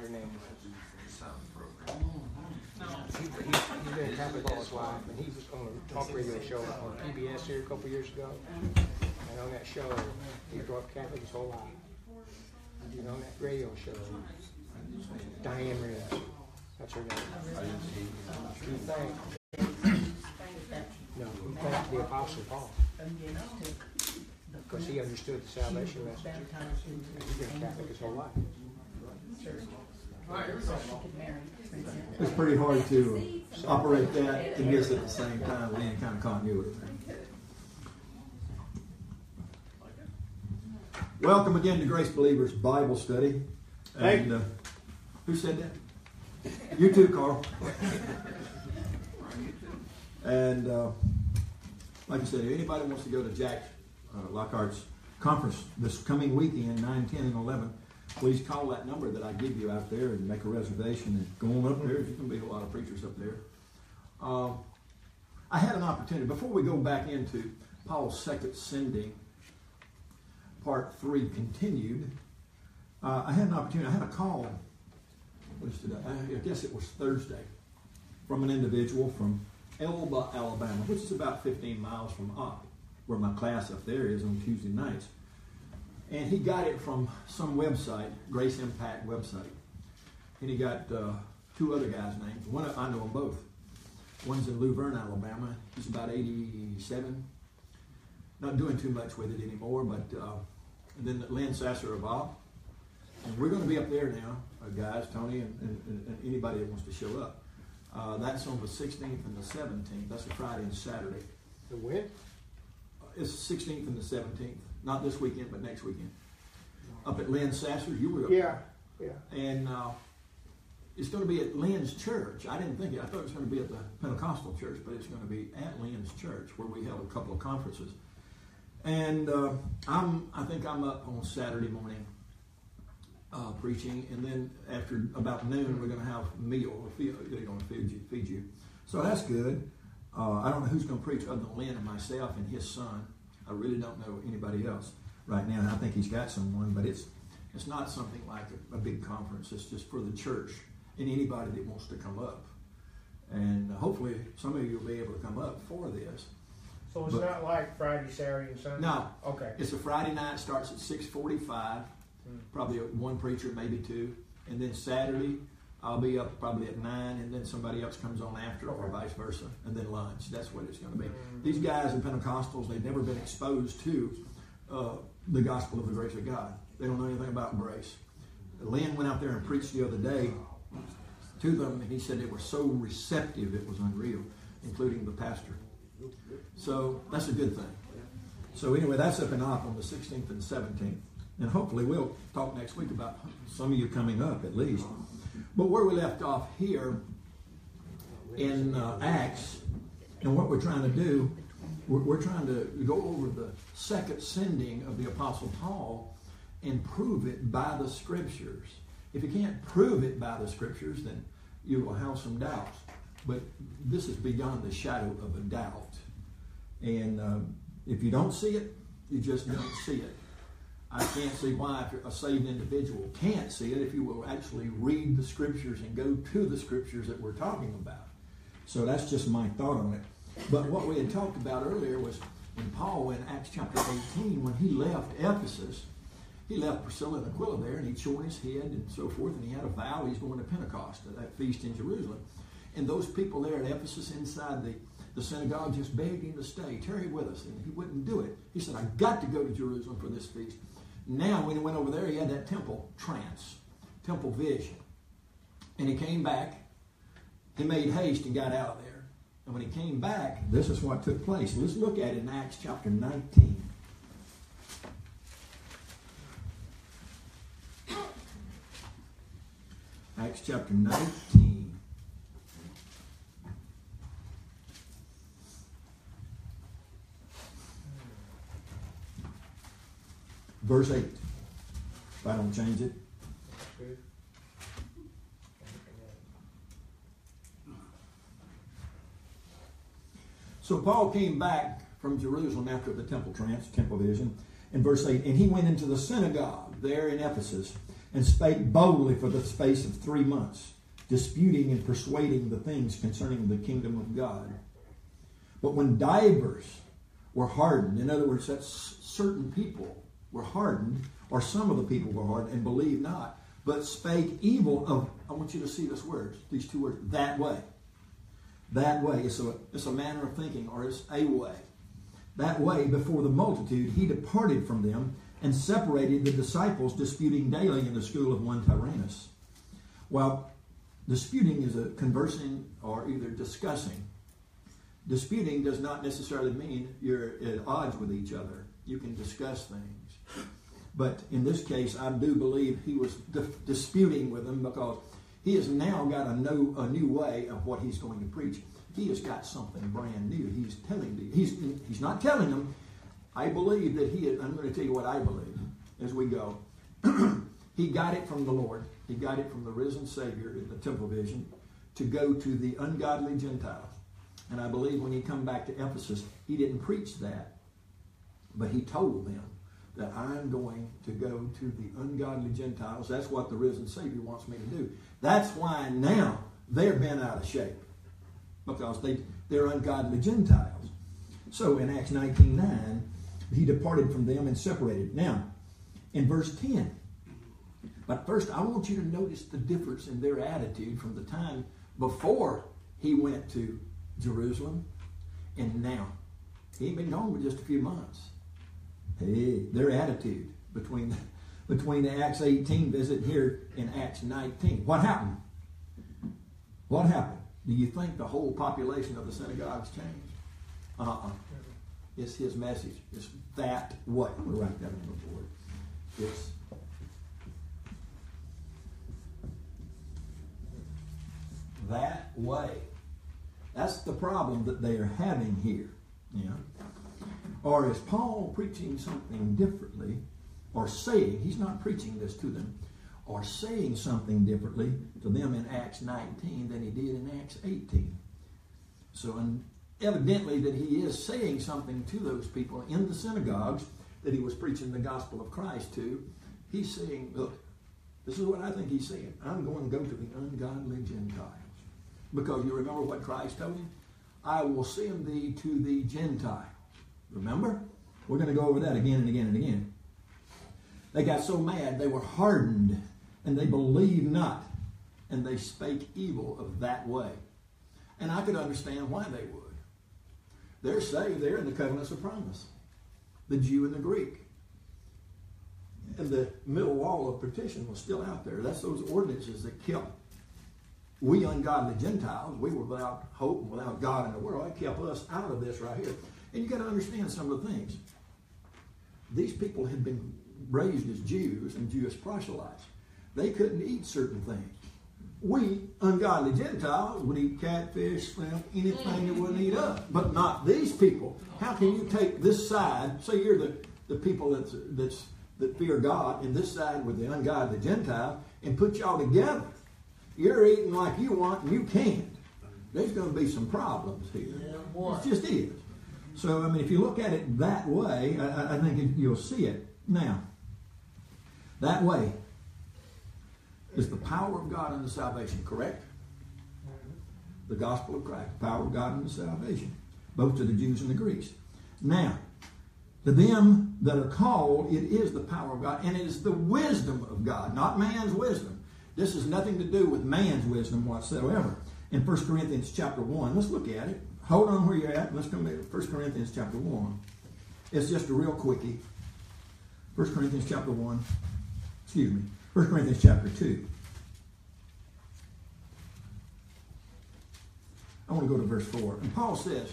her name was. He's been a Catholic all his life, and he was on a talk radio show on PBS here a couple years ago. And on that show, he grew up Catholic his whole life. And on that radio show, Diane Reeves, that's her name. You thank, no, you thank the Apostle Paul. Because he understood the salvation message. And he's been Catholic his whole life. It's pretty hard to operate that and this at the same time with any kind of continuity. Welcome again to Grace Believers Bible Study. And who said that? You too, Carl. And like I said, if anybody wants to go to Jack Lockhart's conference this coming weekend, 9, 10, and 11, please call that number that I give you out there and make a reservation and go on up there. There's going to be a lot of preachers up there. I had an opportunity, before we go back into Paul's second sending, part 3 continued, I had an opportunity, I had a call, what is today? I guess it was Thursday, from an individual from Elba, Alabama, which is about 15 miles from Opp, where my class up there is on Tuesday nights. And he got it from some website, Grace Impact website. And he got 2 other guys' names. One, I know them both. One's in Luverne, Alabama. He's about 87. Not doing too much with it anymore, but and then Lynn Sasser of Opp. And we're going to be up there now, guys, Tony, and anybody that wants to show up. That's on the 16th and the 17th. That's a Friday and Saturday. The when? It's the 16th and the 17th. Not this weekend, but next weekend. Up at Lynn Sasser, you were up there. Yeah. And it's going to be at Lynn's church. I didn't think it. I thought it was going to be at the Pentecostal church, but it's going to be at Lynn's church, where we held a couple of conferences. And I think I'm up on Saturday morning preaching, and then after about noon, we're going to have a meal. They're going to feed you. So that's good. I don't know who's going to preach other than Lynn and myself and his son. I really don't know anybody else right now. I think he's got someone, but it's not something like a big conference. It's just for the church and anybody that wants to come up. And hopefully some of you will be able to come up for this. So it's not like Friday, Saturday, and Sunday? No. Okay. It's a Friday night, starts at 6:45, probably one preacher, maybe 2. And then Saturday, I'll be up probably at 9, and then somebody else comes on after, or vice versa, and then lunch. That's what it's going to be. These guys in Pentecostals, they've never been exposed to the gospel of the grace of God. They don't know anything about grace. Lynn went out there and preached the other day to them, and he said they were so receptive it was unreal, including the pastor. So that's a good thing. So anyway, that's up in Opp on the 16th and 17th. And hopefully we'll talk next week about some of you coming up at least. But where we left off here in Acts, and what we're trying to do, we're trying to go over the second sending of the Apostle Paul and prove it by the Scriptures. If you can't prove it by the Scriptures, then you will have some doubts. But this is beyond the shadow of a doubt. And if you don't see it, you just don't see it. I can't see why a saved individual can't see it if you will actually read the Scriptures and go to the Scriptures that we're talking about. So that's just my thought on it. But what we had talked about earlier was when Paul, in Acts chapter 18, when he left Ephesus, he left Priscilla and Aquila there, and he'd shorn his head and so forth, and he had a vow he's going to Pentecost, at that feast in Jerusalem. And those people there at Ephesus inside the synagogue just begged him to stay, tarry with us, and he wouldn't do it. He said, I've got to go to Jerusalem for this feast. Now, when he went over there, he had that temple trance, temple vision. And he came back. He made haste and got out of there. And when he came back, this is what took place. Let's look at it in Acts chapter 19. Acts chapter 19. Verse 8. If I don't change it. So Paul came back from Jerusalem after the temple trance, temple vision, in verse 8, and he went into the synagogue there in Ephesus, and spake boldly for the space of 3 months, disputing and persuading the things concerning the kingdom of God. But when divers were hardened, in other words, that certain people were hardened, or some of the people were hardened, and believed not, but spake evil of, I want you to see this word, these two words, that way. That way. It's a manner of thinking, or it's a way. That way, before the multitude, he departed from them and separated the disciples, disputing daily in the school of one Tyrannus. Well, disputing is a conversing or either discussing. Disputing does not necessarily mean you're at odds with each other. You can discuss things. But in this case, I do believe he was disputing with them, because he has now got a new way of what he's going to preach. He has got something brand new. He's telling you. He's not telling them. I believe that I'm going to tell you what I believe as we go. He got it from the Lord. He got it from the risen Savior in the temple vision to go to the ungodly Gentiles. And I believe when he come back to Ephesus, he didn't preach that, but he told them that I'm going to go to the ungodly Gentiles. That's what the risen Savior wants me to do. That's why now they're bent out of shape, because they're ungodly Gentiles. So in Acts 19:9, he departed from them and separated. Now, in verse 10, but first I want you to notice the difference in their attitude from the time before he went to Jerusalem and now. He ain't been gone for just a few months. Hey, their attitude between the Acts 18 visit here in Acts 19. What happened? What happened? Do you think the whole population of the synagogues changed? It's his message. It's that way. I'm going to write that on the board. It's that way. That's the problem that they are having here. Yeah. Or is Paul preaching something differently, or saying, he's not preaching this to them, or saying something differently to them in Acts 19 than he did in Acts 18? So evidently that he is saying something to those people in the synagogues that he was preaching the gospel of Christ to. He's saying, look, this is what I think he's saying. I'm going to go to the ungodly Gentiles. Because you remember what Christ told him? I will send thee to the Gentiles. Remember? We're going to go over that again and again and again. They got so mad, they were hardened, and they believed not, and they spake evil of that way. And I could understand why they would. They're saved. They're in the covenants of promise. The Jew and the Greek. And the middle wall of partition was still out there. That's those ordinances that kept we ungodly Gentiles. We were without hope and without God in the world. It kept us out of this right here. And you got to understand some of the things. These people had been raised as Jews and Jewish proselytes. They couldn't eat certain things. We, ungodly Gentiles, would eat catfish, shrimp, anything that wouldn't eat us. But not these people. How can you take this side, say you're the people that fear God, and this side with the ungodly Gentile, and put y'all together? You're eating like you want, and you can't. There's going to be some problems here. Yeah, it just is. So, I mean, if you look at it that way, I think you'll see it. Now, that way is the power of God unto salvation, correct? The gospel of Christ, the power of God unto salvation, both to the Jews and the Greeks. Now, to them that are called, it is the power of God, and it is the wisdom of God, not man's wisdom. This has nothing to do with man's wisdom whatsoever. In 1 Corinthians chapter 1, let's look at it. Hold on where you're at. Let's come back to 1 Corinthians chapter 1. It's just a real quickie. 1 Corinthians chapter 1. 1 Corinthians chapter 2. I want to go to verse 4. And Paul says,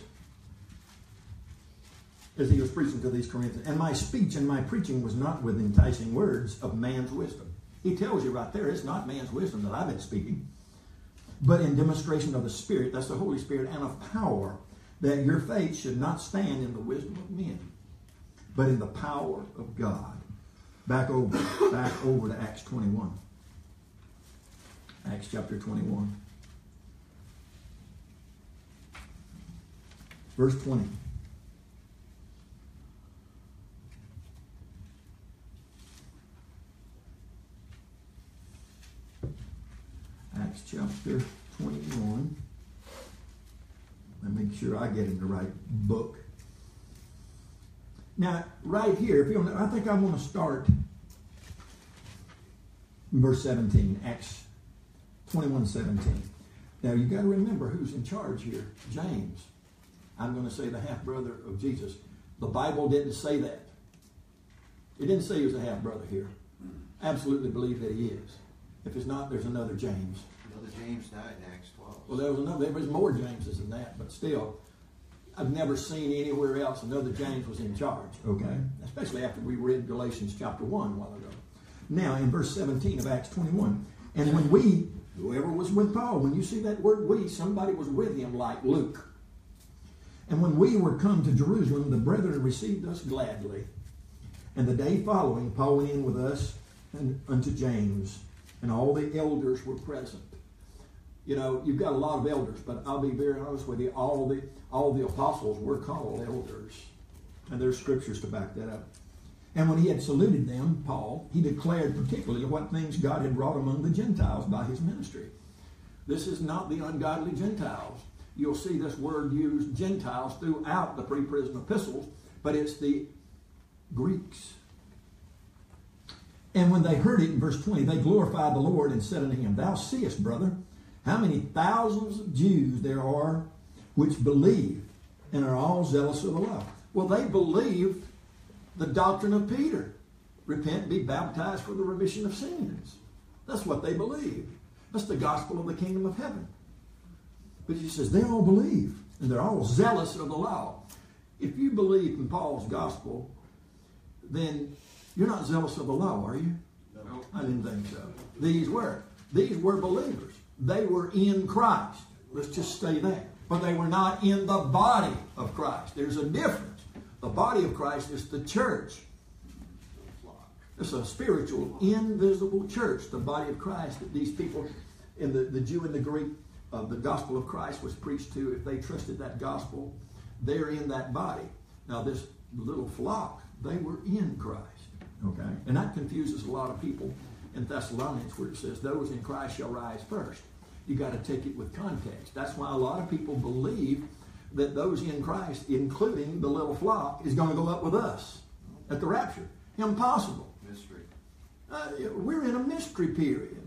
as he was preaching to these Corinthians, and my speech and my preaching was not with enticing words of man's wisdom. He tells you right there, it's not man's wisdom that I've been speaking, but in demonstration of the Spirit, that's the Holy Spirit, and of power, that your faith should not stand in the wisdom of men, but in the power of God. Back over to Acts 21. Acts chapter 21. Verse 20. Acts chapter 21. Let me make sure I get in the right book. Now, right here, I think I'm going to start in verse 17, Acts 21:17. Now, you've got to remember who's in charge here. James. I'm going to say the half-brother of Jesus. The Bible didn't say that. It didn't say he was a half-brother here. I absolutely believe that he is. If it's not, there's another James. Another James died in Acts 12. Well, there was more Jameses than that, but still, I've never seen anywhere else another James was in charge, okay? Especially after we read Galatians chapter 1 a while ago. Now, in verse 17 of Acts 21, and when whoever was with Paul, when you see that word we, somebody was with him like Luke. And when we were come to Jerusalem, the brethren received us gladly. And the day following, Paul went in with us and unto James, and all the elders were present. You know, you've got a lot of elders, but I'll be very honest with you, all the apostles were called elders. And there's scriptures to back that up. And when he had saluted them, Paul, he declared particularly what things God had wrought among the Gentiles by his ministry. This is not the ungodly Gentiles. You'll see this word used, Gentiles, throughout the pre-prison epistles, but it's the Greeks. And when they heard it, in verse 20, they glorified the Lord and said unto him, Thou seest, brother, how many thousands of Jews there are which believe and are all zealous of the law. Well, they believed the doctrine of Peter. Repent, be baptized for the remission of sins. That's what they believe. That's the gospel of the kingdom of heaven. But he says they all believe, and they're all zealous of the law. If you believe in Paul's gospel, then you're not zealous of the law, are you? No. I didn't think so. These were believers. They were in Christ. Let's just say that. But they were not in the body of Christ. There's a difference. The body of Christ is the church. It's a spiritual, invisible church. The body of Christ that these people, in the Jew and the Greek, the gospel of Christ was preached to. If they trusted that gospel, they're in that body. Now this little flock, they were in Christ. Okay? And that confuses a lot of people in Thessalonians where it says, those in Christ shall rise first. You got to take it with context. That's why a lot of people believe that those in Christ, including the little flock, is going to go up with us at the rapture. Impossible. Mystery. We're in a mystery period.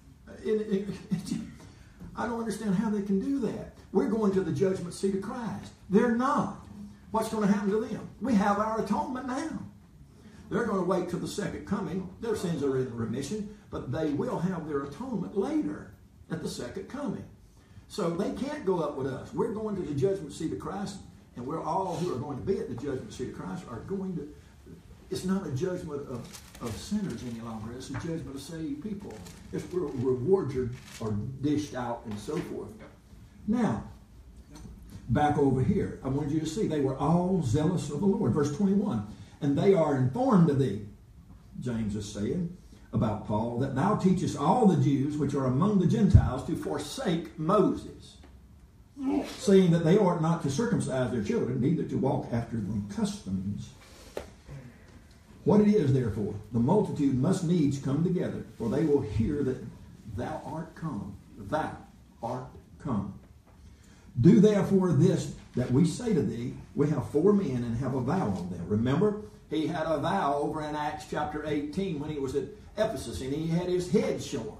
I don't understand how they can do that. We're going to the judgment seat of Christ. They're not. What's going to happen to them? We have our atonement now. They're going to wait till the second coming. Their sins are in remission, but they will have their atonement later at the second coming. So they can't go up with us. We're going to the judgment seat of Christ, and we're all who are going to be at the judgment seat of Christ are going to. It's not a judgment of sinners any longer. It's a judgment of saved people. It's where rewards are dished out and so forth. Now, back over here, I wanted you to see they were all zealous of the Lord. Verse 21, and they are informed of thee, James is saying about Paul, that thou teachest all the Jews which are among the Gentiles to forsake Moses, saying that they ought not to circumcise their children, neither to walk after the customs. What it is, therefore, the multitude must needs come together, for they will hear that thou art come. Thou art come. Do therefore this that we say to thee, we have 4 men and have a vow on them. Remember, he had a vow over in Acts chapter 18 when he was at Ephesus, and he had his head shorn.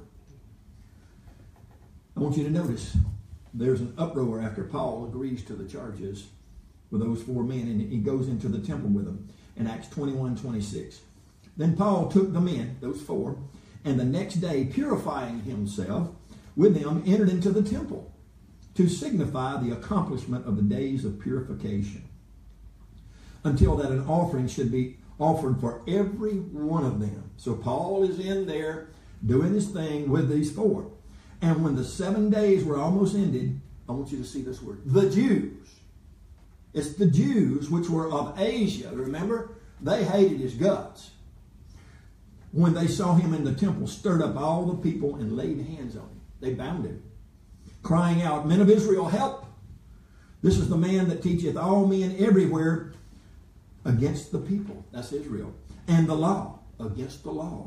I want you to notice, there's an uproar after Paul agrees to the charges with those 4 men, and he goes into the temple with them. In Acts 21:26. Then Paul took the men, those 4, and the next day, purifying himself with them, entered into the temple to signify the accomplishment of the days of purification, until that an offering should be offered for every one of them. So Paul is in there doing his thing with these 4. And when the 7 days were almost ended, I want you to see this word, the Jews. It's the Jews which were of Asia. Remember? They hated his guts. When they saw him in the temple, stirred up all the people and laid hands on him. They bound him, crying out, Men of Israel, help! This is the man that teacheth all men everywhere against the people. That's Israel. And the law, against the law.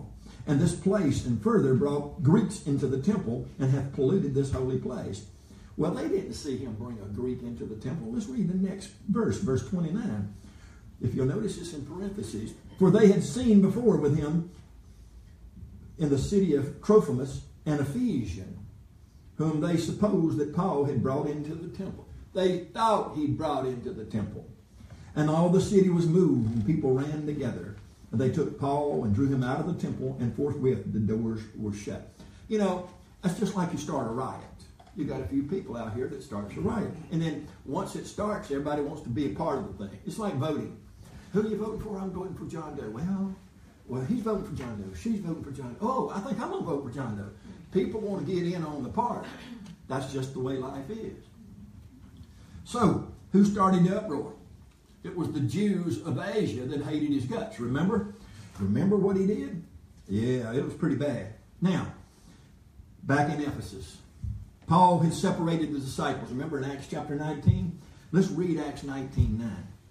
And this place and further brought Greeks into the temple and have polluted this holy place. Well, they didn't see him bring a Greek into the temple. Let's read the next verse, verse 29. If you'll notice this in parentheses. For they had seen before with him in the city of Trophimus an Ephesian, whom they supposed that Paul had brought into the temple. They thought he brought into the temple. And all the city was moved, and people ran together. And they took Paul and drew him out of the temple, and forthwith the doors were shut. You know, that's just like you start a riot. You got a few people out here that starts a riot. And then once it starts, everybody wants to be a part of the thing. It's like voting. Who are you voting for? I'm voting for John Doe. Well, he's voting for John Doe. She's voting for John Doe. Oh, I think I'm going to vote for John Doe. People want to get in on the party. That's just the way life is. So, who started the uproar? It was the Jews of Asia that hated his guts. Remember? Remember what he did? Yeah, it was pretty bad. Now, back in Ephesus, Paul had separated the disciples. Remember in Acts chapter 19? Let's read Acts 19:9.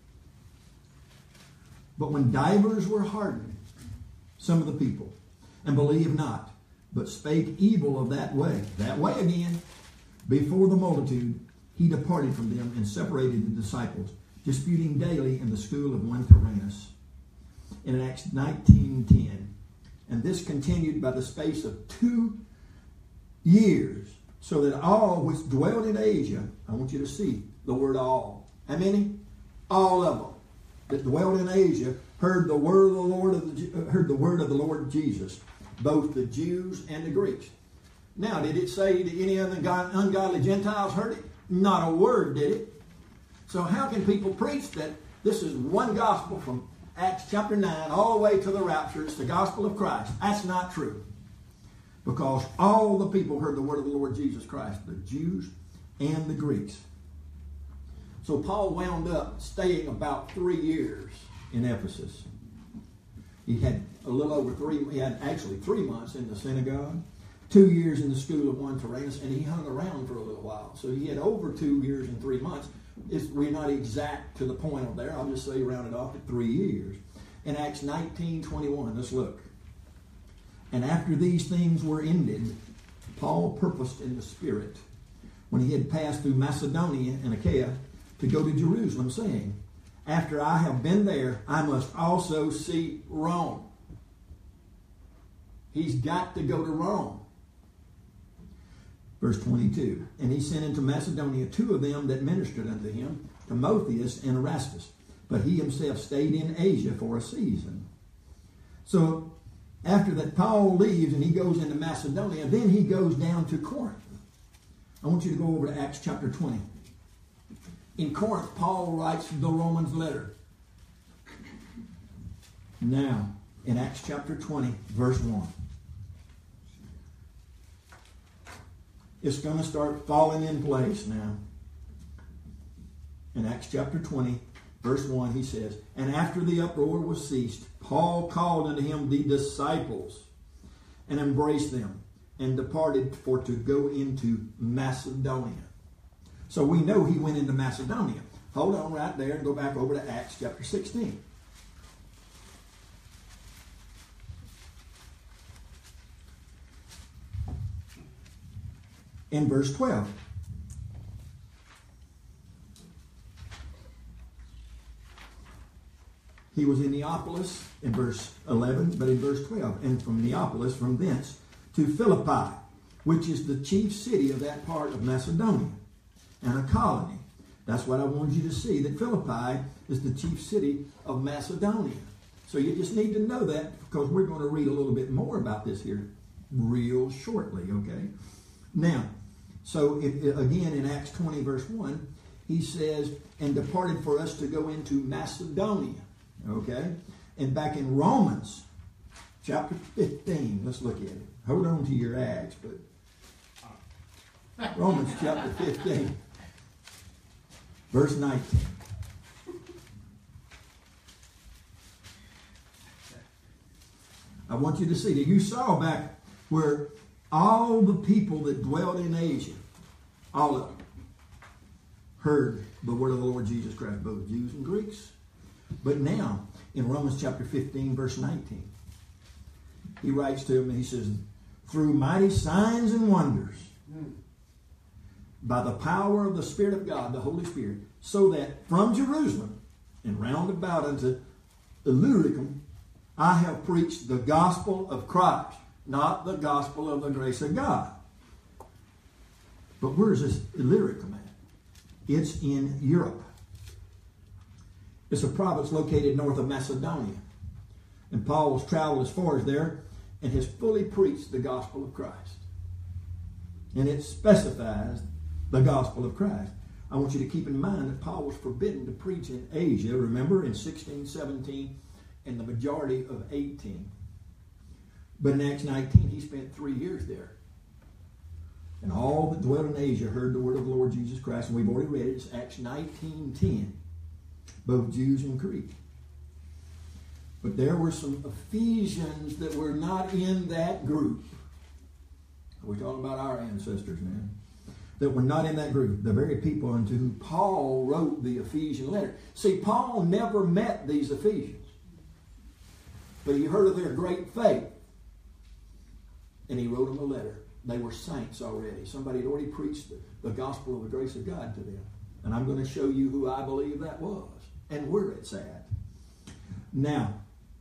But when divers were hardened, some of the people, and believed not, but spake evil of that way again, before the multitude, he departed from them and separated the disciples, disputing daily in the school of one Tyrannus. In Acts 19:10, and this continued by the space of 2 years, so that all which dwelled in Asia, I want you to see the word all. How many? All of them that dwelled in Asia heard the word of the Lord Jesus, both the Jews and the Greeks. Now, did it say that any ungodly Gentiles heard it? Not a word, did it? So how can people preach that this is one gospel from Acts chapter 9 all the way to the rapture? It's the gospel of Christ. That's not true. Because all the people heard the word of the Lord Jesus Christ, the Jews and the Greeks. So Paul wound up staying about 3 years in Ephesus. He had he had actually 3 months in the synagogue, 2 years in the school of one Tyrannus, and he hung around for a little while. So he had over 2 years and 3 months. We're not exact to the point of there. I'll just say round it off at 3 years. In Acts 19:21, let's look. And after these things were ended, Paul purposed in the Spirit, when he had passed through Macedonia and Achaia, to go to Jerusalem, saying, after I have been there, I must also see Rome. He's got to go to Rome. Verse 22, and he sent into Macedonia 2 of them that ministered unto him, Timotheus and Erastus. But he himself stayed in Asia for a season. So, after that, Paul leaves and he goes into Macedonia. Then he goes down to Corinth. I want you to go over to Acts chapter 20. In Corinth, Paul writes the Romans letter. Now, in Acts chapter 20, verse 1. It's going to start falling in place now. In Acts chapter 20, verse 1, he says, and after the uproar was ceased, Paul called unto him the disciples and embraced them and departed for to go into Macedonia. So we know he went into Macedonia. Hold on right there and go back over to Acts chapter 16. In verse 12. He was in Neapolis in verse 11, but in verse 12. And from Neapolis, from thence, to Philippi, which is the chief city of that part of Macedonia, and a colony. That's what I wanted you to see, that Philippi is the chief city of Macedonia. So you just need to know that, because we're going to read a little bit more about this here real shortly, okay? Now, so again in Acts 20 verse 1, he says, and departed for us to go into Macedonia, okay? And back in Romans chapter 15, let's look at it. Hold on to your Acts, but Romans chapter 15. Verse 19. I want you to see that you saw back where all the people that dwelled in Asia, all of them, heard the word of the Lord Jesus Christ, both Jews and Greeks. But now, in Romans chapter 15, verse 19, he writes to him and he says, through mighty signs and wonders, by the power of the Spirit of God, the Holy Spirit, so that from Jerusalem and round about unto Illyricum, I have preached the gospel of Christ, not the gospel of the grace of God. But where's this Illyricum at? It's in Europe. It's a province located north of Macedonia. And Paul has traveled as far as there and has fully preached the gospel of Christ. And it specifies the gospel of Christ. I want you to keep in mind that Paul was forbidden to preach in Asia, remember, in 16, 17, and the majority of 18. But in Acts 19, he spent 3 years there. And all that dwelt in Asia heard the word of the Lord Jesus Christ. And we've already read it. It's Acts 19:10. Both Jews and Greek. But there were some Ephesians that were not in that group. We're talking about our ancestors now. That were not in that group. The very people unto whom Paul wrote the Ephesian letter. See, Paul never met these Ephesians. But he heard of their great faith. And he wrote them a letter. They were saints already. Somebody had already preached the gospel of the grace of God to them. And I'm going to show you who I believe that was. And where it's at. Now,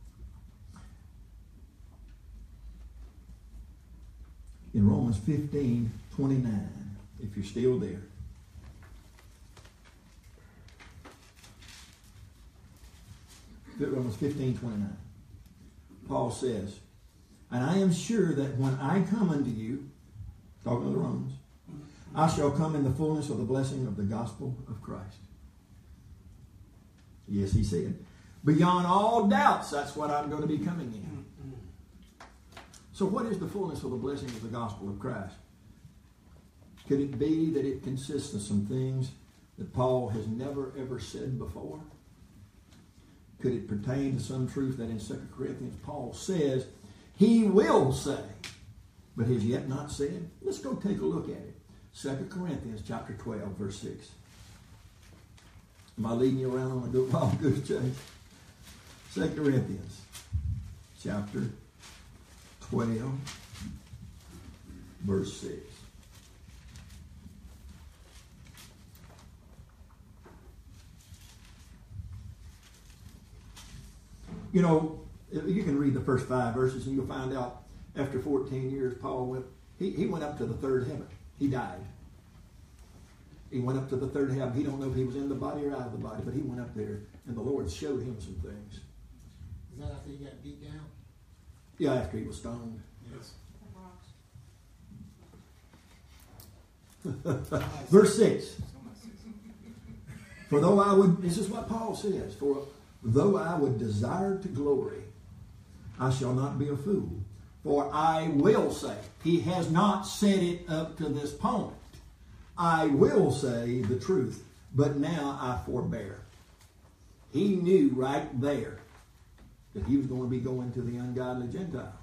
in Romans 15:29, if you're still there. Romans 15:29. Paul says, and I am sure that when I come unto you, talking to the Romans, I shall come in the fullness of the blessing of the gospel of Christ. Yes, he said. Beyond all doubts, that's what I'm going to be coming in. So what is the fullness of the blessing of the gospel of Christ? Could it be that it consists of some things that Paul has never ever said before? Could it pertain to some truth that in 2 Corinthians Paul says he will say, but has yet not said? Let's go take a look at it. 2 Corinthians chapter 12, verse 6. Am I leading you around on a good wild goose chase? 2 Corinthians chapter 12, verse 6. You know, you can read the first 5 verses and you'll find out after 14 years, Paul went up to the third heaven. He died. He went up to the third heaven. He don't know if he was in the body or out of the body, but he went up there and the Lord showed him some things. Is that after he got beat down? Yeah, after he was stoned. Yes. Verse 6. For though I would, this is what Paul says, for though I would desire to glory, I shall not be a fool. For I will say, he has not said it up to this point. I will say the truth, but now I forbear. He knew right there that he was going to be going to the ungodly Gentile.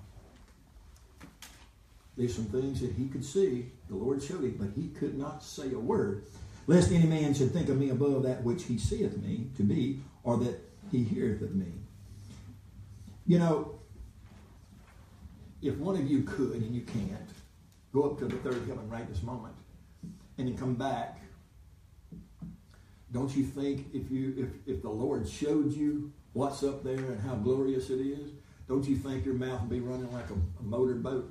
There's some things that he could see, the Lord showed him, but he could not say a word. Lest any man should think of me above that which he seeth me to be, or that he heareth of me. You know, if one of you could, and you can't, go up to the third heaven right this moment, and then come back, don't you think if the Lord showed you what's up there and how glorious it is, don't you think your mouth would be running like a motorboat?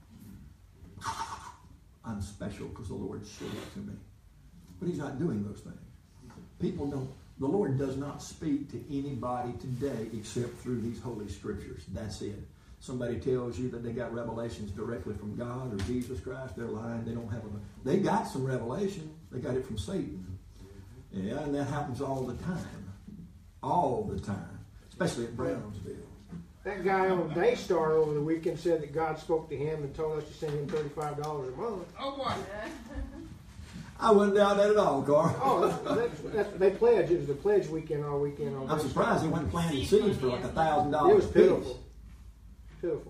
I'm special because the Lord showed it to me. But he's not doing those things. People don't. The Lord does not speak to anybody today except through these holy scriptures. That's it. Somebody tells you that they got revelations directly from God or Jesus Christ, they're lying. They don't have they got some revelation. They got it from Satan. Yeah, and that happens all the time. All the time. Especially at Brownsville. That guy on Daystar over the weekend said that God spoke to him and told us to send him $35 a month. Oh, boy. I wouldn't doubt that at all, Carl. Oh, that's they pledge. It was the pledge weekend all weekend. On I'm surprised they went planting seeds for like $1,000. It was pitiful. Pitiful.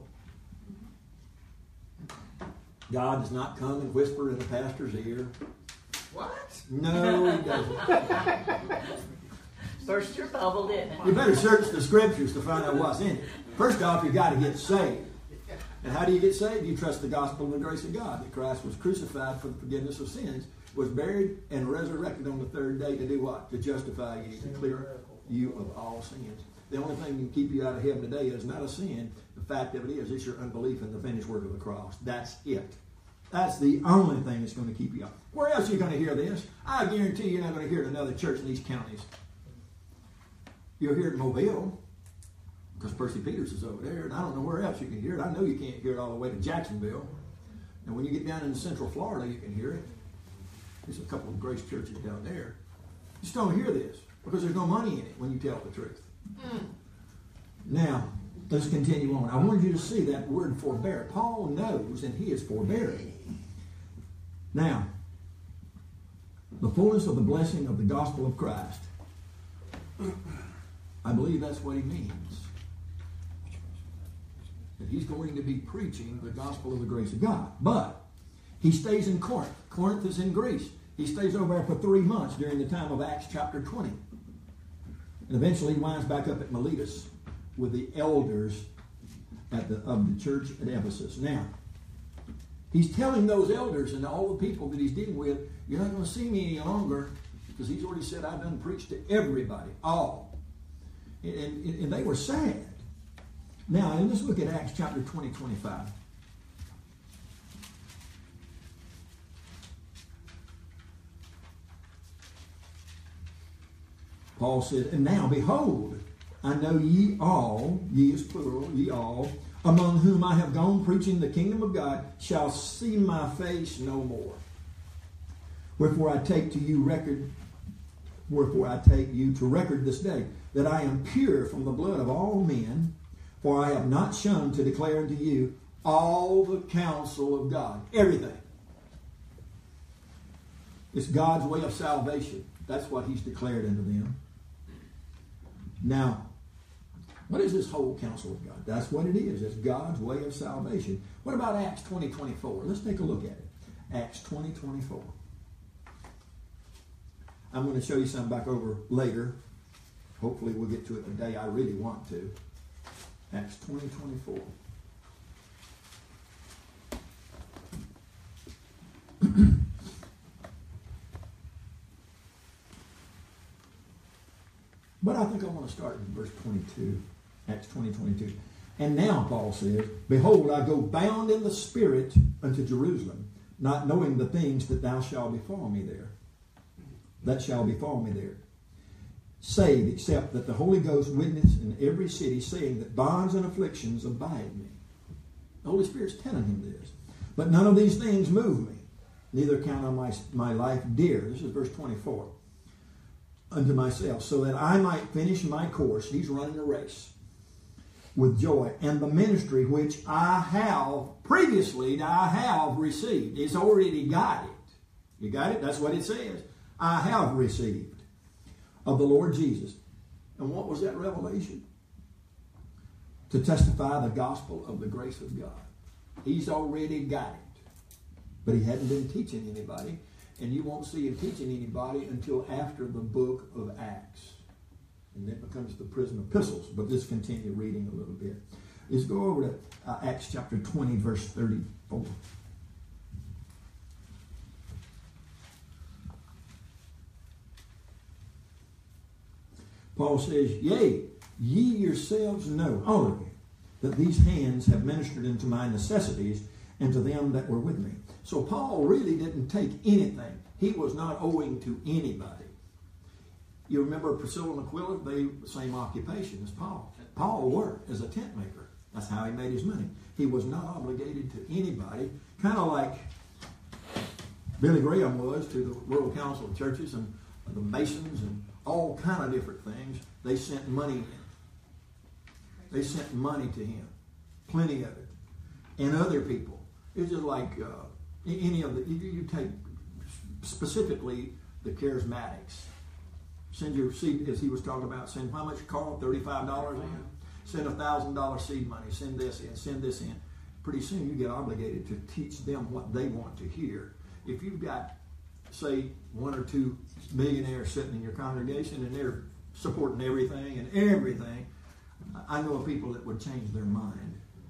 God does not come and whisper in the pastor's ear. What? No, he doesn't. Burst your bubble, didn't You it? better search the scriptures to find out what's in it. First off, you got to get saved. And how do you get saved? You trust the gospel and the grace of God, that Christ was crucified for the forgiveness of sins, was buried and resurrected on the third day to do what? To justify you, to clear you of all sins. The only thing that can keep you out of heaven today is not a sin. The fact of it is, it's your unbelief in the finished work of the cross. That's it. That's the only thing that's going to keep you out. Where else are you going to hear this? I guarantee you're not going to hear it in another church in these counties. You'll hear it in Mobile, because Percy Peters is over there, and I don't know where else you can hear it. I know you can't hear it all the way to Jacksonville. And when you get down into Central Florida, you can hear it. There's a couple of Grace churches down there. You just don't hear this, because there's no money in it when you tell the truth. Now, let's continue on. I wanted you to see that word forbear. Paul knows, and he is forbearing. Now, the fullness of the blessing of the gospel of Christ. I believe that's what he means. That he's going to be preaching the gospel of the grace of God. But he stays in Corinth. Corinth is in Greece. He stays over there for 3 months during the time of Acts chapter 20. And eventually he winds back up at Miletus with the elders of the church at Ephesus. Now, he's telling those elders and all the people that he's dealing with, you're not going to see me any longer, because he's already said I've done preached to everybody, all. And they were sad. Now, let's look at Acts chapter 20, 25. Paul said, and now, behold, I know ye all, ye is plural, ye all, among whom I have gone preaching the kingdom of God, shall see my face no more. Wherefore I take you to record this day, that I am pure from the blood of all men, for I have not shunned to declare unto you all the counsel of God. Everything. It's God's way of salvation. That's what he's declared unto them. Now, what is this whole counsel of God? That's what it is. It's God's way of salvation. What about Acts 20, 24? Let's take a look at it. Acts 20, 24. I'm going to show you something back over later. Hopefully we'll get to it the day I really want to. Acts 20, 24. But I think I want to start in verse 22. Acts 20, 22. And now, Paul says, behold, I go bound in the Spirit unto Jerusalem, not knowing the things that thou shalt befall me there. That shall befall me there. Save, except that the Holy Ghost witness in every city, saying that bonds and afflictions abide me. The Holy Spirit's telling him this. But none of these things move me. Neither count I my life dear. This is verse 24. Unto myself, so that I might finish my course. He's running a race with joy. And the ministry which I have previously, I have received. It's already got it. You got it? That's what it says. I have received of the Lord Jesus. And what was that revelation? To testify the gospel of the grace of God. He's already got it. But he hadn't been teaching anybody. And you won't see him teaching anybody until after the book of Acts. And then it becomes the prison epistles. But let's continue reading a little bit. Let's go over to Acts chapter 20, verse 34. Paul says, yea, ye yourselves know, all of you, that these hands have ministered unto my necessities and to them that were with me. So Paul really didn't take anything. He was not owing to anybody. You remember Priscilla and Aquila? They the same occupation as Paul. Paul worked as a tent maker. That's how he made his money. He was not obligated to anybody. Kind of like Billy Graham was to the World Council of Churches and the Masons and all kind of different things. They sent money in. They sent money to him. Plenty of it. And other people. It's just like any of the, you take specifically the charismatics. Send your seed, as he was talking about, send how much, Carl? $35 in? Send $1,000 seed money. Send this in. Send this in. Pretty soon you get obligated to teach them what they want to hear. If you've got, say, 1 or 2 millionaires sitting in your congregation and they're supporting everything, I know of people that would change their mind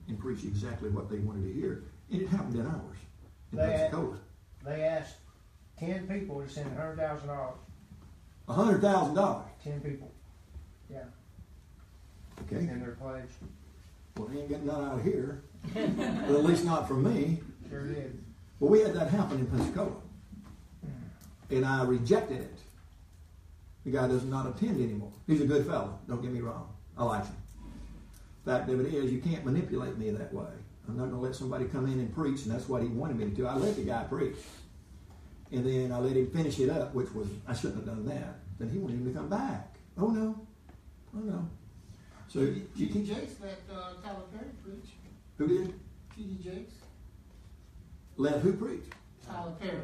and preach exactly what they wanted to hear. And it happened in ours, in They- Pensacola. They asked 10 people to send $100,000. $100,000. 10 people. Yeah. Okay. In their pledge. Well, they ain't getting none out of here. Well, at least not from me. Sure did. Well, we had that happen in Pensacola. And I rejected it. The guy does not attend anymore. He's a good fellow. Don't get me wrong. I like him. Fact of it is, you can't manipulate me that way. I'm not going to let somebody come in and preach, and that's what he wanted me to do. I let the guy preach. And then I let him finish it up, which was, I shouldn't have done that. Then he wanted him to come back. Oh, no. Oh, no. So, you T.D. can't... Jakes let Tyler Perry preach. Who did? T.D. Jakes. Let who preach? Tyler Perry.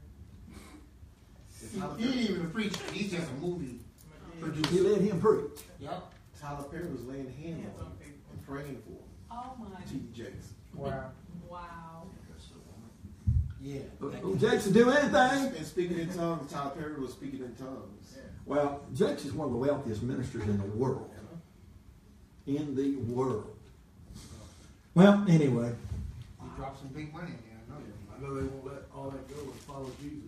He ain't even a preacher. He's just a movie producer. He let him preach. Yep. Tyler Perry was laying hands on him and praying for him. Oh my. T.D. Jakes. Wow. Wow. Yeah. Jakes to do anything. And speaking in tongues, Tyler Perry was speaking in tongues. Well, Jakes is one of the wealthiest ministers in the world. In the world. Well, anyway. He dropped some big money in there. I know that. I know they won't let all that go and follow Jesus.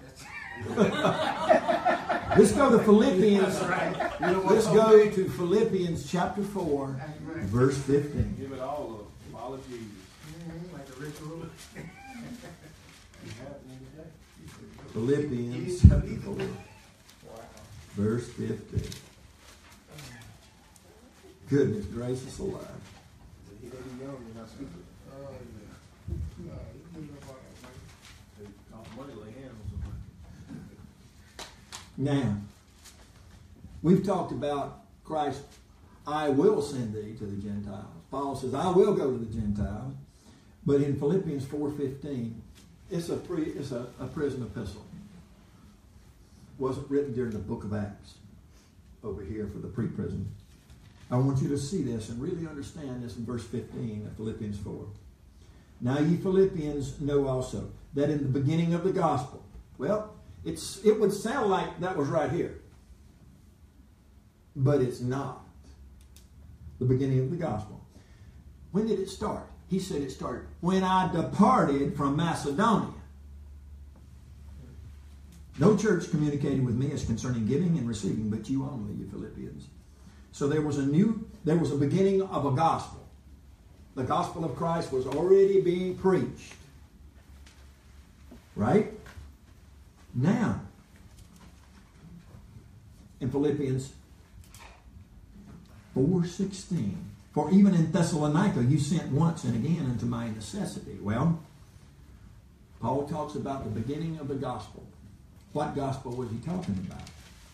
Let's go to Philippians. Right. Let's go to Philippians chapter 4, That's right. verse 15. Give it all up. Follow Jesus. Like the rich ruler. Philippians chapter 4, verse 15. Goodness gracious alive. He may be young and not speaking. Money lay hands on somebody. Now, we've talked about Christ, I will send thee to the Gentiles. Paul says, I will go to the Gentiles. But in Philippians 4:15, it's a prison epistle. Wasn't written during the book of Acts over here for the pre-prison. I want you to see this and really understand this in verse 15 of Philippians 4. Now ye Philippians know also that in the beginning of the gospel, well, it would sound like that was right here. But it's not. The beginning of the gospel. When did it start? He said it started when I departed from Macedonia. No church communicated with me as concerning giving and receiving, but you only, you Philippians. So there was a beginning of a gospel. The gospel of Christ was already being preached. Right? Now, in Philippians 4:16, for even in Thessalonica you sent once and again unto my necessity. Well, Paul talks about the beginning of the gospel. What gospel was he talking about?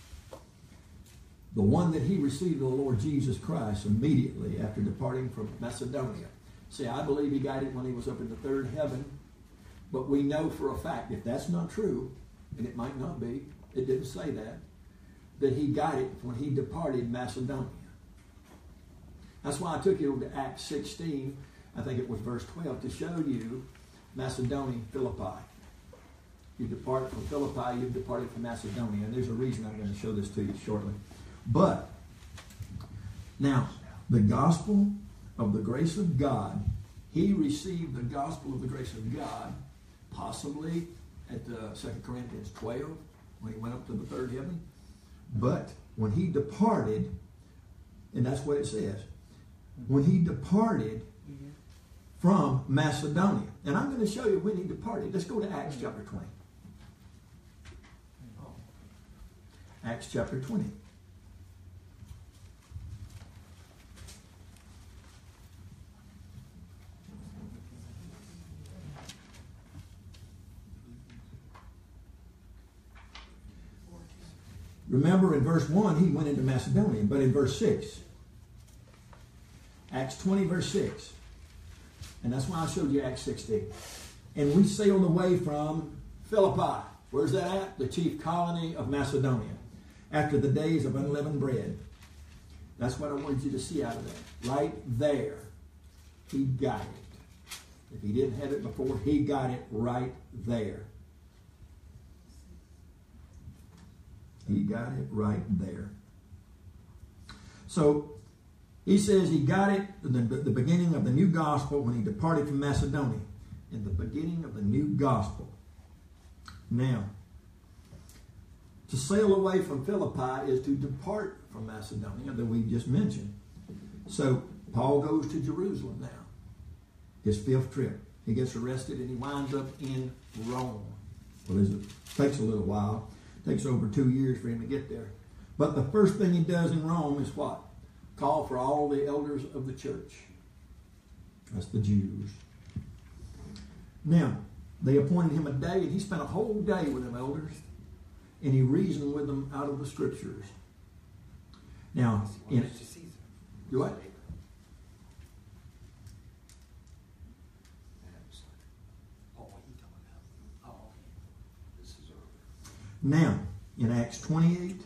The one that he received of the Lord Jesus Christ immediately after departing from Macedonia. See, I believe he got it when he was up in the third heaven, but we know for a fact, if that's not true, and it might not be, it didn't say that he got it when he departed Macedonia. That's why I took you to Acts 16, I think it was verse 12, to show you Macedonia, Philippi. You depart from Philippi, you've departed from Macedonia. And there's a reason I'm going to show this to you shortly. But, now, the gospel of the grace of God, he received the gospel of the grace of God, possibly at 2 Corinthians 12, when he went up to the third heaven. But, when he departed, and that's what it says, when he departed from Macedonia. And I'm going to show you when he departed. Let's go to Acts chapter 20. Acts chapter 20. Remember in verse 1 he went into Macedonia, but in verse 6, Acts 20 verse 6, and that's why I showed you Acts 16. And we sailed away from Philippi. Where's that at? The chief colony of Macedonia. After the days of unleavened bread. That's what I wanted you to see out of that. Right there. He got it. If he didn't have it before, he got it right there. He got it right there. So, He says he got it at the beginning of the new gospel when he departed from Macedonia. In the beginning of the new gospel. Now, to sail away from Philippi is to depart from Macedonia that we just mentioned. So Paul goes to Jerusalem now. His 5th trip. He gets arrested and he winds up in Rome. Well, it takes a little while. It takes over 2 years for him to get there. But the first thing he does in Rome is what? Call for all the elders of the church. That's the Jews. Now, they appointed him a day, and he spent a whole day with them elders, and he reasoned with them out of the scriptures. Now, do what? Now, in Acts 28,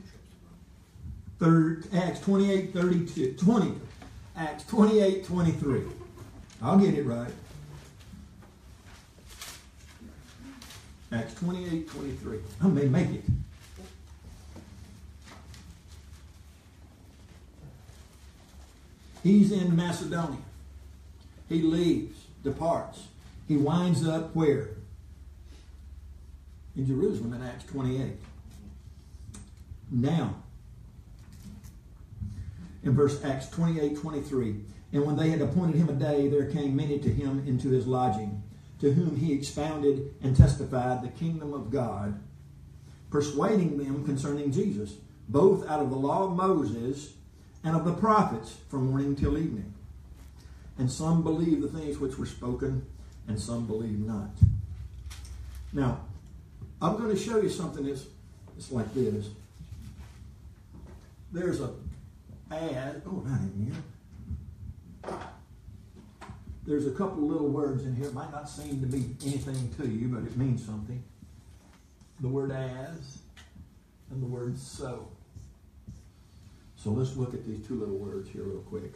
Acts 28, 32, 20, Acts 28, 23. I'll get it right. Acts 28, 23. I may make it. He's in Macedonia. He leaves, departs. He winds up where? In Jerusalem in Acts 28. Now, in verse Acts 28, 23. And when they had appointed him a day, there came many to him into his lodging, to whom he expounded and testified the kingdom of God, persuading them concerning Jesus, both out of the law of Moses and of the prophets from morning till evening. And some believed the things which were spoken, and some believed not. Now, I'm going to show you something that's like this. There's a ad. Oh, not in here. There's a couple little words in here. It might not seem to be anything to you, but it means something. The word as and the word so. So let's look at these two little words here real quick.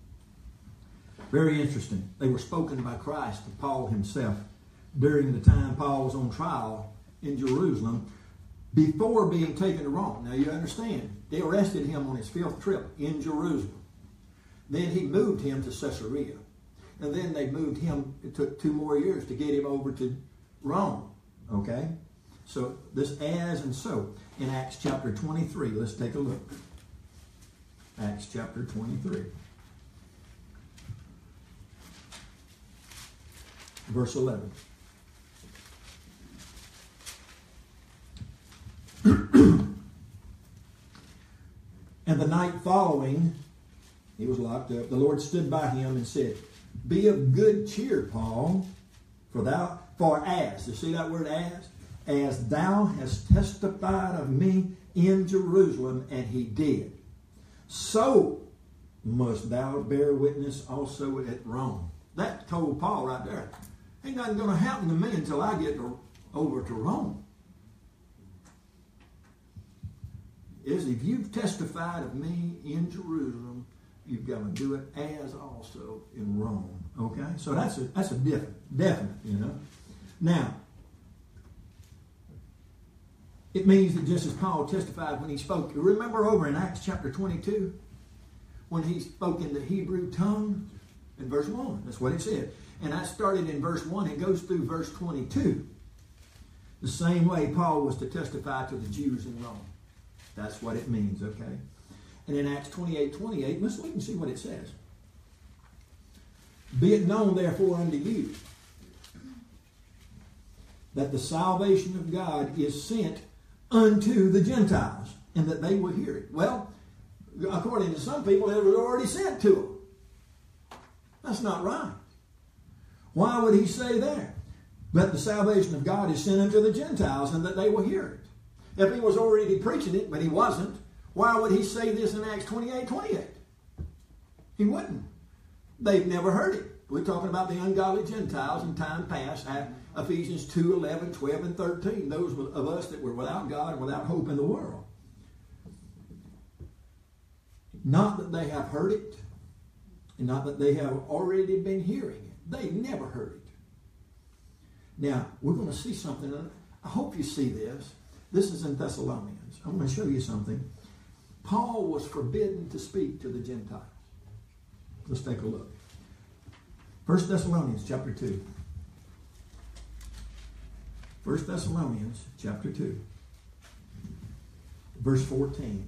Very interesting. They were spoken by Christ to Paul himself during the time Paul was on trial in Jerusalem before being taken to Rome. Now you understand, they arrested him on his 5th trip in Jerusalem. Then he moved him to Caesarea. And then they moved him, it took 2 more years to get him over to Rome. Okay? So this as and so. In Acts chapter 23, let's take a look. Acts chapter 23. Verse 11. And the night following, he was locked up, the Lord stood by him and said, Be of good cheer, Paul, for as, you see that word as thou hast testified of me in Jerusalem, and he did, so must thou bear witness also at Rome. That told Paul right there, ain't nothing going to happen to me until I get over to Rome. Is if you've testified of me in Jerusalem, you've got to do it as also in Rome. Okay? So that's a definite, you know. Now, it means that just as Paul testified when he spoke, you remember over in Acts chapter 22, when he spoke in the Hebrew tongue, in verse 1, that's what it said. And that started in verse 1 and goes through verse 22. The same way Paul was to testify to the Jews in Rome. That's what it means, okay? And in Acts 28:28, let's look and see what it says. Be it known, therefore, unto you that the salvation of God is sent unto the Gentiles, and that they will hear it. Well, according to some people, it was already sent to them. That's not right. Why would he say there? But the salvation of God is sent unto the Gentiles, and that they will hear it. If he was already preaching it, but he wasn't, why would he say this in Acts 28:28? He wouldn't. They've never heard it. We're talking about the ungodly Gentiles in time past, Ephesians 2:11, 12, and 13. Those of us that were without God and without hope in the world. Not that they have heard it, and not that they have already been hearing it. They never heard it. Now, we're going to see something. I hope you see this. This is in Thessalonians. I'm going to show you something. Paul was forbidden to speak to the Gentiles. Let's take a look. 1 Thessalonians chapter 2. 1 Thessalonians chapter 2. Verse 14.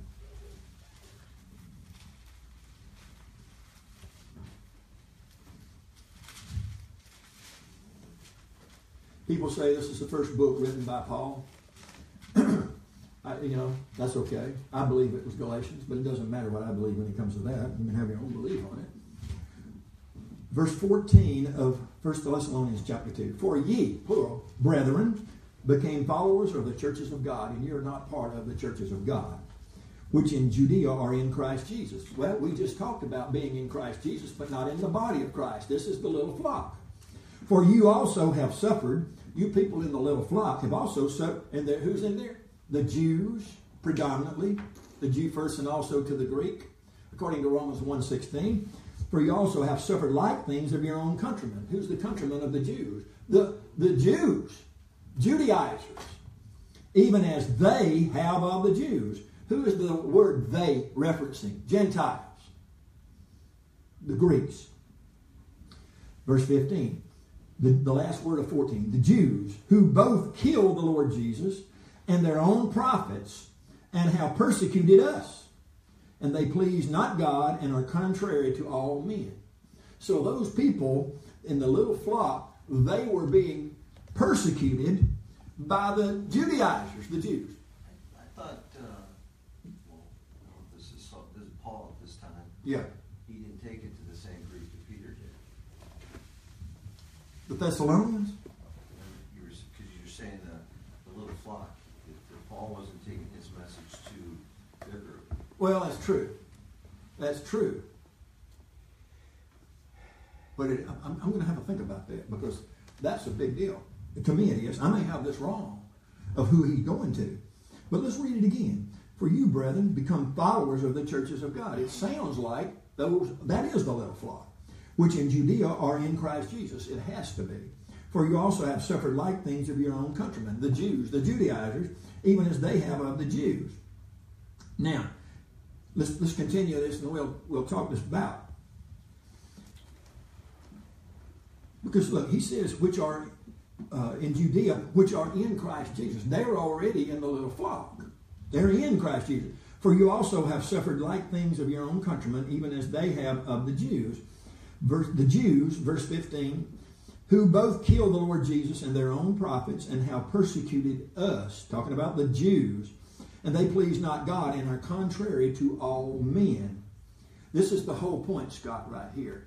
People say this is the first book written by Paul. That's okay. I believe it was Galatians, but it doesn't matter what I believe when it comes to that. You can have your own belief on it. Verse 14 of 1 Thessalonians chapter 2. For ye, plural, brethren, became followers of the churches of God, and ye are not part of the churches of God, which in Judea are in Christ Jesus. Well, we just talked about being in Christ Jesus, but not in the body of Christ. This is the little flock. For you also have suffered, you people in the little flock have also suffered, and who's in there? The Jews, predominantly, the Jew first and also to the Greek, according to Romans 1:16. For you also have suffered like things of your own countrymen. Who's the countrymen of the Jews? The Jews, Judaizers, even as they have of the Jews. Who is the word they referencing? Gentiles, the Greeks. Verse 15, the last word of 14. The Jews, who both killed the Lord Jesus and their own prophets, and have persecuted us. And they please not God, and are contrary to all men. So those people in the little flock, they were being persecuted by the Judaizers, the Jews. I thought, this is Paul at this time. Yeah. He didn't take it to the same group that Peter did. The Thessalonians? Because you're saying the little flock, that Paul wasn't taking his message to their group. Well, that's true. That's true. But I'm going to have to think about that, because that's a big deal. To me it is. I may have this wrong of who he's going to. But let's read it again. For you, brethren, become followers of the churches of God. It sounds like that is the little flock, which in Judea are in Christ Jesus. It has to be. For you also have suffered like things of your own countrymen, the Jews, the Judaizers, even as they have of the Jews. Now, let's continue this, and we'll talk this about. Because look, he says, which are in Judea, which are in Christ Jesus. They're already in the little flock. They're in Christ Jesus. For you also have suffered like things of your own countrymen, even as they have of the Jews. The Jews, verse 15, who both killed the Lord Jesus and their own prophets, and have persecuted us, talking about the Jews, and they please not God, and are contrary to all men. This is the whole point, Scott, right here.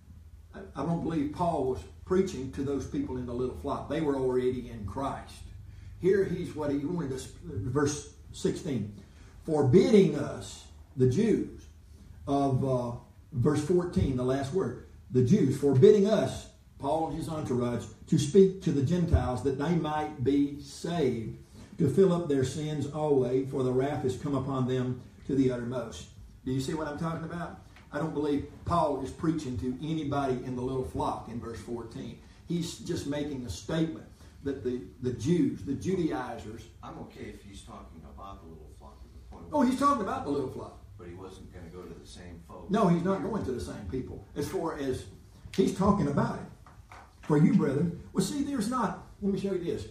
I don't believe Paul was preaching to those people in the little flock. They were already in Christ. Here he's what he wanted to, verse 16, forbidding us, the Jews, of verse 14, the last word, the Jews, forbidding us, Paul and his entourage, to speak to the Gentiles that they might be saved, to fill up their sins always, for the wrath has come upon them to the uttermost. Do you see what I'm talking about? I don't believe Paul is preaching to anybody in the little flock in verse 14. He's just making a statement that the Jews, the Judaizers... I'm okay if he's talking about the little flock at the point. Oh, he's talking about the little flock. But he wasn't going to go to the same folks. No, he's not going to the same people. As far as he's talking about it. For you, brethren, well, see, there's not... Let me show you this.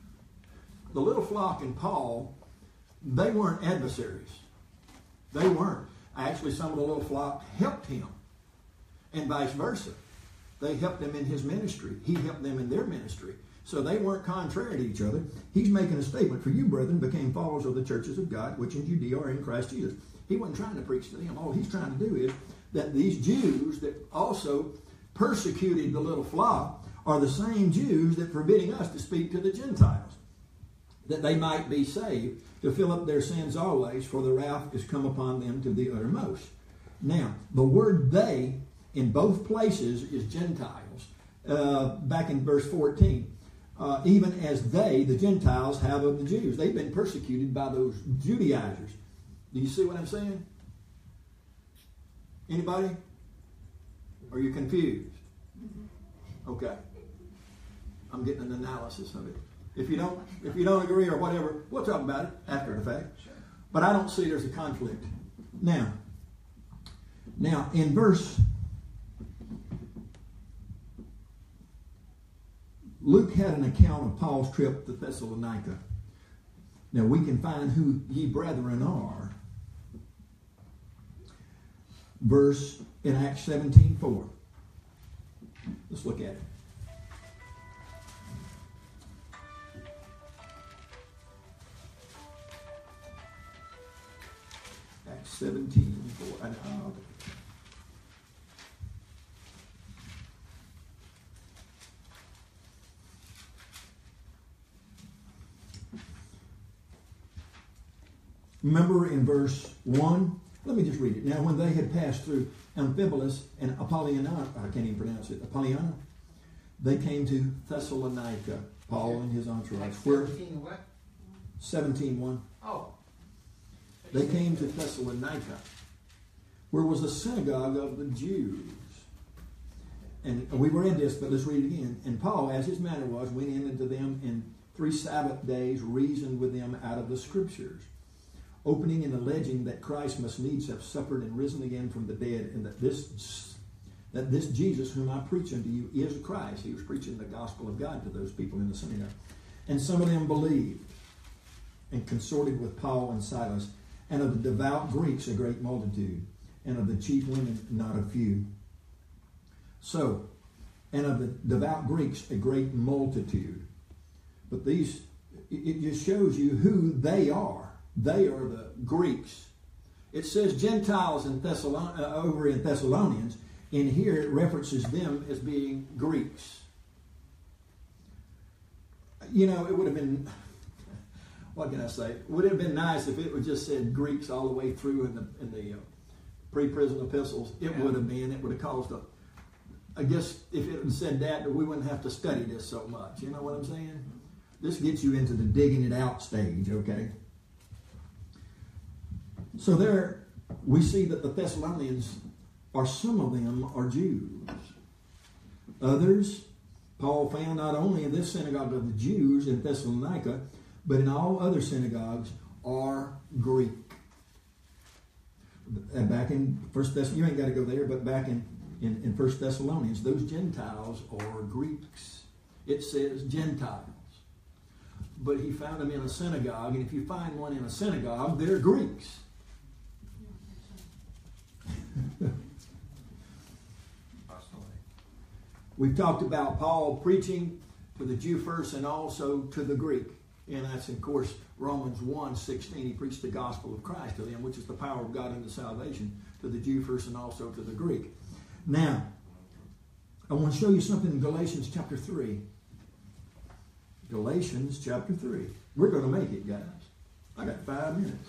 The little flock and Paul, they weren't adversaries. They weren't. Actually, some of the little flock helped him, and vice versa. They helped him in his ministry. He helped them in their ministry. So they weren't contrary to each other. He's making a statement. For you, brethren, became followers of the churches of God, which in Judea are in Christ Jesus. He wasn't trying to preach to them. All he's trying to do is that these Jews that also persecuted the little flock are the same Jews that forbidding us to speak to the Gentiles, that they might be saved, to fill up their sins always, for the wrath is come upon them to the uttermost. Now, the word they in both places is Gentiles. Back in verse 14, even as they, the Gentiles, have of the Jews. They've been persecuted by those Judaizers. Do you see what I'm saying? Anybody? Are you confused? Okay. I'm getting an analysis of it. If you don't agree or whatever, we'll talk about it after the fact. But I don't see there's a conflict. Now in verse Luke had an account of Paul's trip to Thessalonica. Now we can find who ye brethren are. Verse in Acts 17:4. Let's look at it. Acts 17:4. Remember in verse 1? Let me just read it. Now when they had passed through Amphipolis and Apollonia, I can't even pronounce it, Apollonia, they came to Thessalonica, Paul and his entourage. Where? 17 what? 17:1. Oh. They came to Thessalonica, where was a synagogue of the Jews. And we read this, but let's read it again. And Paul, as his manner was, went in unto them in 3 Sabbath days, reasoned with them out of the Scriptures, opening and alleging that Christ must needs have suffered and risen again from the dead, and that this Jesus whom I preach unto you is Christ. He was preaching the gospel of God to those people in the synagogue. And some of them believed and consorted with Paul and Silas, and of the devout Greeks a great multitude, and of the chief women not a few. So, and of the devout Greeks a great multitude. But these, it just shows you who they are. They are the Greeks. It says Gentiles in over in Thessalonians. In here it references them as being Greeks. You know, it would have been, what can I say? It would have been nice if it would just said Greeks all the way through in the pre-prison epistles. It would have been. It would have caused a, I guess if it had said that, we wouldn't have to study this so much. You know what I'm saying? This gets you into the digging it out stage, okay? So there we see that the Thessalonians some of them are Jews. Others, Paul found not only in this synagogue of the Jews in Thessalonica, but in all other synagogues are Greek. And back in First Thessalonians, you ain't got to go there, but back in First Thessalonians, those Gentiles are Greeks. It says Gentiles. But he found them in a synagogue, and if you find one in a synagogue, they're Greeks. We've talked about Paul preaching to the Jew first and also to the Greek. And that's, of course, Romans 1:16. He preached the gospel of Christ to them, which is the power of God unto salvation, to the Jew first and also to the Greek. Now, I want to show you something in Galatians chapter 3. Galatians chapter 3. We're going to make it, guys. I got 5 minutes.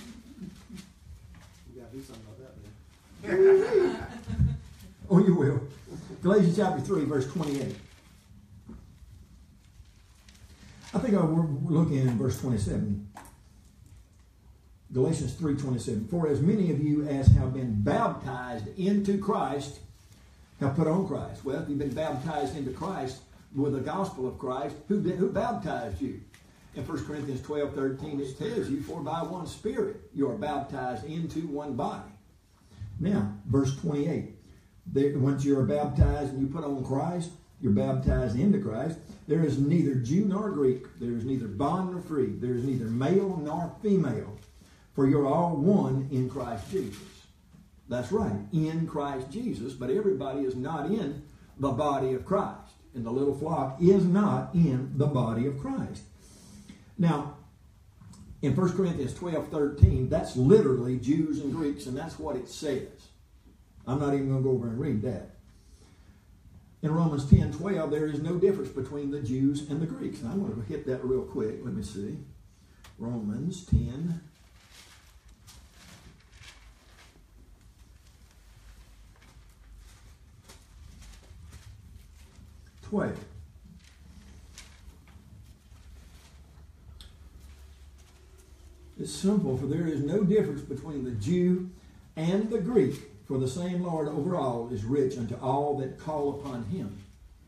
You got to do something about that, man. Oh, you will. Galatians chapter 3, verse 28. I think we're looking in verse 27. Galatians 3:27. For as many of you as have been baptized into Christ have put on Christ. Well, if you've been baptized into Christ with the gospel of Christ, who baptized you? In 1 Corinthians 12:13, it tells you, for by one Spirit you are baptized into one body. Now, verse 28. Once you are baptized and you put on Christ, you're baptized into Christ. There is neither Jew nor Greek. There is neither bond nor free. There is neither male nor female. For you're all one in Christ Jesus. That's right, in Christ Jesus. But everybody is not in the body of Christ. And the little flock is not in the body of Christ. Now, in 1 Corinthians 12:13, that's literally Jews and Greeks, and that's what it says. I'm not even going to go over and read that. In Romans 10:12, there is no difference between the Jews and the Greeks. And I'm going to hit that real quick. Let me see. Romans 10. It's simple, for there is no difference between the Jew and the Greek, for the same Lord over all is rich unto all that call upon him.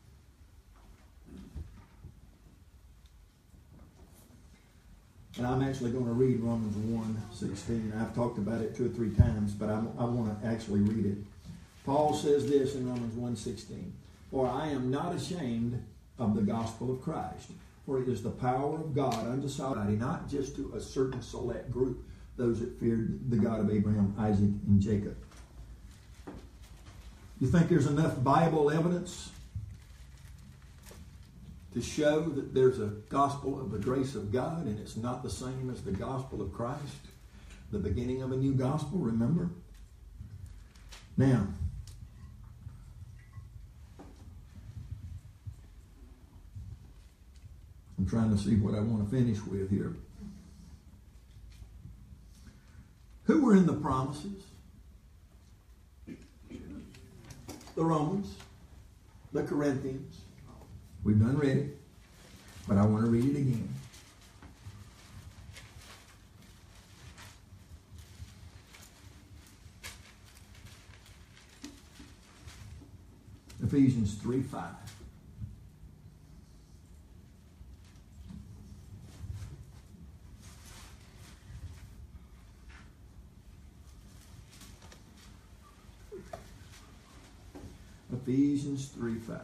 And I'm actually going to read Romans 1:16. I've talked about it 2 or 3 times, but I want to actually read it. Paul says this in Romans 1:16. For I am not ashamed of the gospel of Christ. For it is the power of God unto salvation, not just to a certain select group, those that feared the God of Abraham, Isaac, and Jacob. You think there's enough Bible evidence to show that there's a gospel of the grace of God and it's not the same as the gospel of Christ? The beginning of a new gospel, remember? Now, I'm trying to see what I want to finish with here. Who were in the promises? The Romans, the Corinthians. We've done read it, but I want to read it again. Ephesians 3:5. Ephesians 3:5.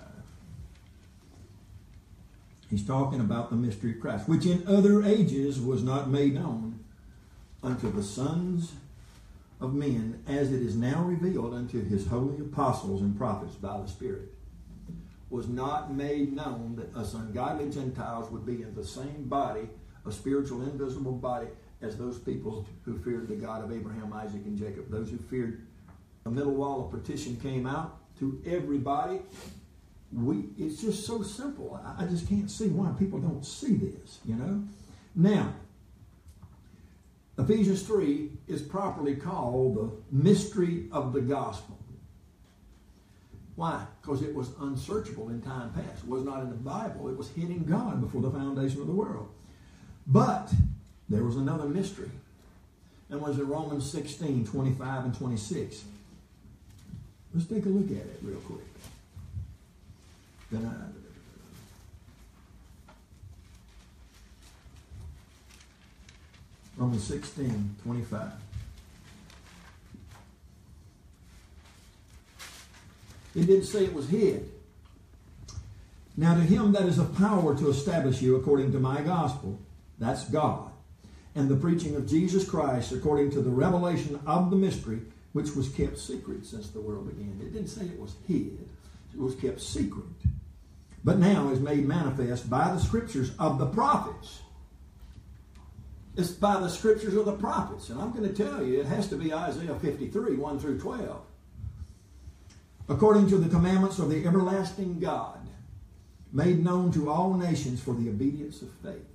He's talking about the mystery of Christ, which in other ages was not made known unto the sons of men, as it is now revealed unto his holy apostles and prophets by the Spirit. Was not made known that us ungodly Gentiles would be in the same body, a spiritual invisible body, as those people who feared the God of Abraham, Isaac, and Jacob. Those who feared the middle wall of partition came out to everybody. It's just so simple. I just can't see why people don't see this, you know. Now, Ephesians 3 is properly called the mystery of the gospel. Why? Because it was unsearchable in time past. It was not in the Bible. It was hid in God before the foundation of the world. But there was another mystery. And was in Romans 16, 25 and 26. Let's take a look at it real quick. Romans 16, 25. It didn't say it was hid. Now to him that is of power to establish you according to my gospel, that's God, and the preaching of Jesus Christ according to the revelation of the mystery, which was kept secret since the world began. It didn't say it was hid. It was kept secret. But now is made manifest by the scriptures of the prophets. It's by the scriptures of the prophets. And I'm going to tell you, it has to be Isaiah 53, 1 through 12. According to the commandments of the everlasting God, made known to all nations for the obedience of faith.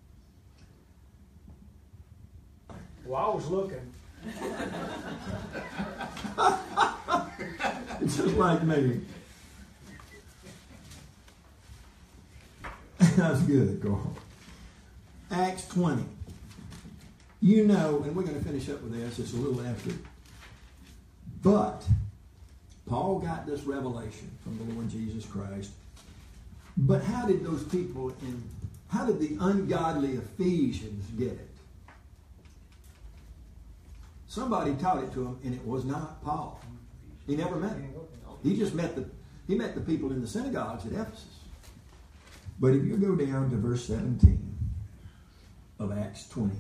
Well, I was looking. It's just like me. That's good, Carl. Acts 20. You know, and we're going to finish up with this. It's a little after. But Paul got this revelation from the Lord Jesus Christ. But how did those people how did the ungodly Ephesians get it? Somebody taught it to him, and it was not Paul. He never met him. He just met the people in the synagogues at Ephesus. But if you go down to verse 17 of Acts 20,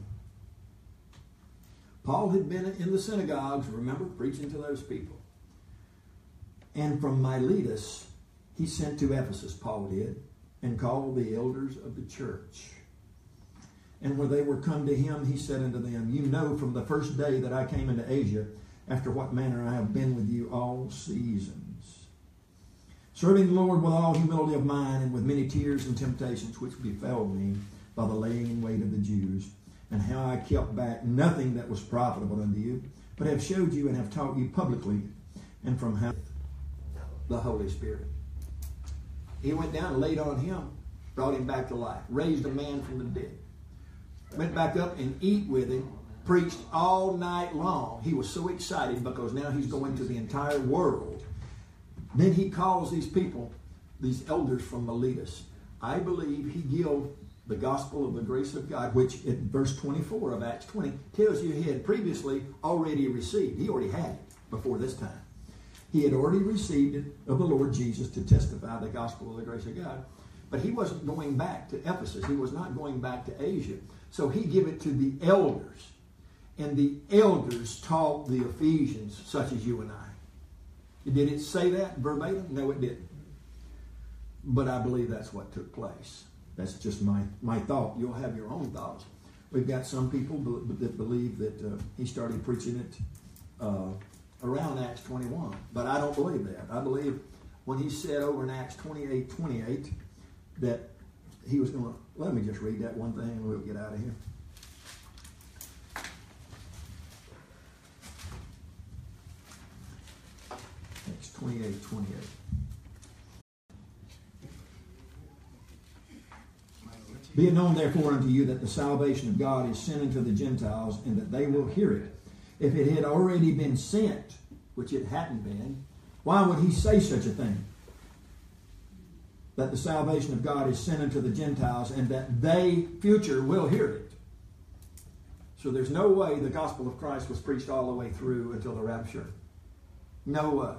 Paul had been in the synagogues, remember, preaching to those people. And from Miletus, he sent to Ephesus, Paul did, and called the elders of the church. And when they were come to him, he said unto them, you know from the first day that I came into Asia, after what manner I have been with you all seasons, serving the Lord with all humility of mind and with many tears and temptations which befell me by the laying in wait of the Jews, and how I kept back nothing that was profitable unto you, but have showed you and have taught you publicly, and from how the Holy Spirit. He went down and laid on him, brought him back to life, raised a man from the dead. Went back up and eat with him, preached all night long. He was so excited because now he's going to the entire world. Then he calls these people, these elders from Miletus. I believe he gave the gospel of the grace of God, which in verse 24 of Acts 20 tells you he had previously already received. He already had it before this time. He had already received it of the Lord Jesus to testify the gospel of the grace of God. But he wasn't going back to Ephesus. He was not going back to Asia. So he gave it to the elders. And the elders taught the Ephesians, such as you and I. Did it say that verbatim? No, it didn't. But I believe that's what took place. That's just my thought. You'll have your own thoughts. We've got some people that believe that he started preaching it around Acts 21. But I don't believe that. I believe when he said over in Acts 28:28 that he was going to... Let me just read that one thing and we'll get out of here. Acts 28:28. Be it known therefore unto you that the salvation of God is sent unto the Gentiles, and that they will hear it. If it had already been sent, which it hadn't been, why would he say such a thing? That the salvation of God is sent unto the Gentiles, and that they, future, will hear it. So there's no way the gospel of Christ was preached all the way through until the rapture. No way.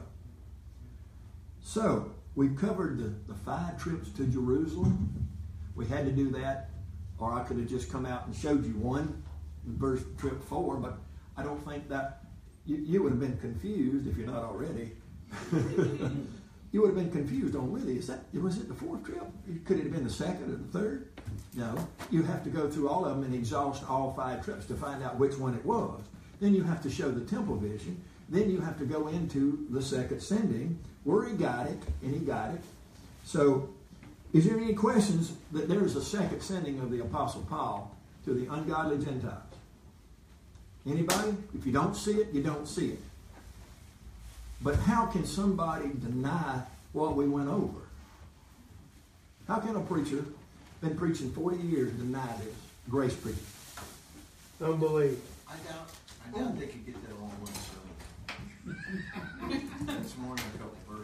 So, we've covered the 5 trips to Jerusalem. We had to do that, or I could have just come out and showed you one, verse trip 4, but I don't think that you would have been confused if you're not already. You would have been confused on really, was it the 4th trip? Could it have been the 2nd or the 3rd? No. You have to go through all of them and exhaust all 5 trips to find out which one it was. Then you have to show the temple vision. Then you have to go into the second sending, where he got it, and he got it. So, is there any questions that there is a second sending of the Apostle Paul to the ungodly Gentiles? Anybody? If you don't see it, you don't see it. But how can somebody deny what we went over? How can a preacher, been preaching 40 years, deny this? Grace preaching. Unbelief. I doubt they could get that all in one sermon. It's more than a couple